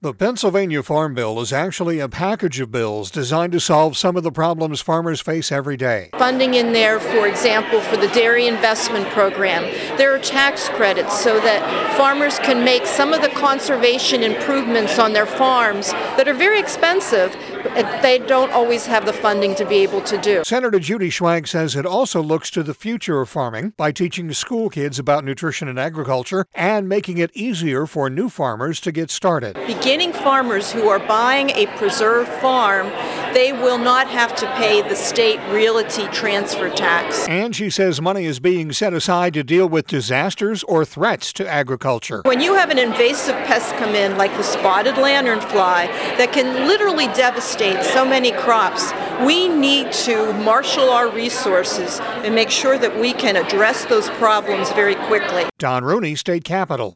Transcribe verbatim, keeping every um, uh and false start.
The Pennsylvania Farm Bill is actually a package of bills designed to solve some of the problems farmers face every day. Funding in there, for example, for the dairy investment program. There are tax credits so that farmers can make some of the conservation improvements on their farms that are very expensive, but they don't always have the funding to be able to do. Senator Judy Schwank says it also looks to the future of farming by teaching school kids about nutrition and agriculture and making it easier for new farmers to get started. Beginning farmers who are buying a preserved farm, they will not have to pay the state realty transfer tax. And she says money is being set aside to deal with disasters or threats to agriculture. When you have an invasive pest come in like the spotted lanternfly that can literally devastate so many crops, we need to marshal our resources and make sure that we can address those problems very quickly. Don Rooney, State Capitol.